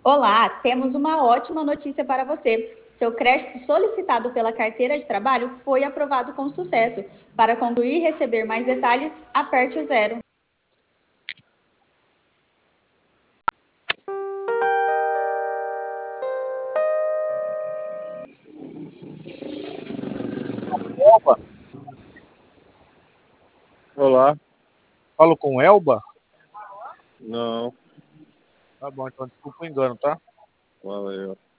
Olá, temos uma ótima notícia para você. Seu crédito solicitado pela carteira de trabalho foi aprovado com sucesso. Para concluir e receber mais detalhes, aperte o zero. Elba? Olá. Falo com Elba? Não, Tá bom, então desculpa o engano, tá? valeu.